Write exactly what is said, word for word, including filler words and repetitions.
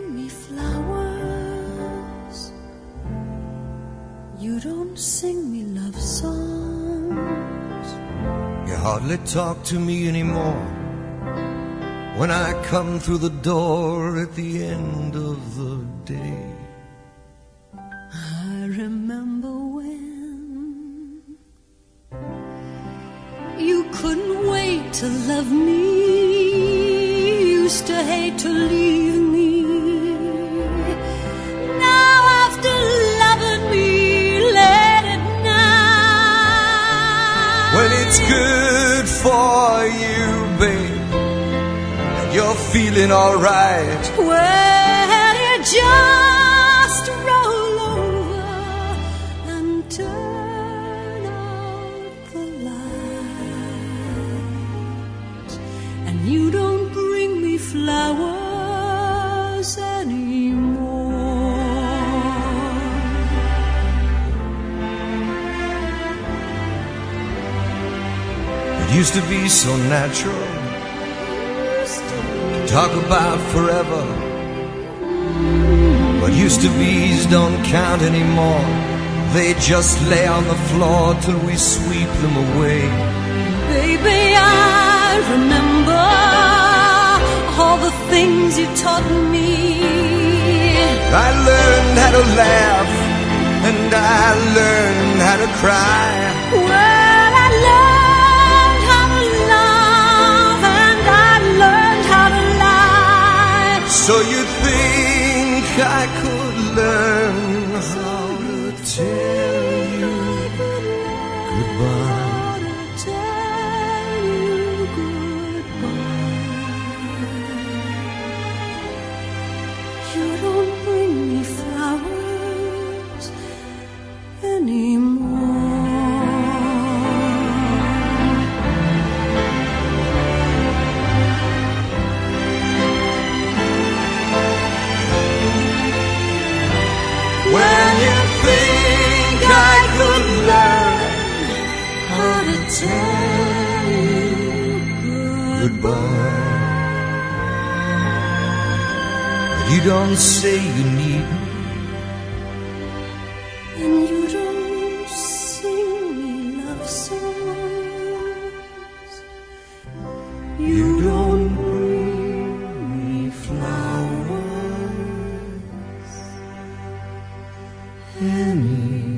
bring me flowers. You don't sing me love songs. You hardly talk to me anymore when I come through the door at the end of the day. I remember when you couldn't wait to love me, used to hate to leave me. Now after loving me late at night, When it's good for you, babe, and you're feeling alright, well, you just roll over and turn out the lights, and you don't bring me flowers anymore. it used to be so natural to talk about forever. What used to be's don't count anymore. They just lay on the floor till we sweep them away. Baby, I remember all the things you taught me. I learned how to laugh, and I learned how to cry. Well, I learned how to love, and I learned how to lie. So you think I could learn how to tell you goodbye? How to tell you goodbye. You don't bring me flowers anymore. When you think I could learn How to tell you goodbye, but you don't say you need me. and you don't sing me love songs. You don't bring me flowers Anymore.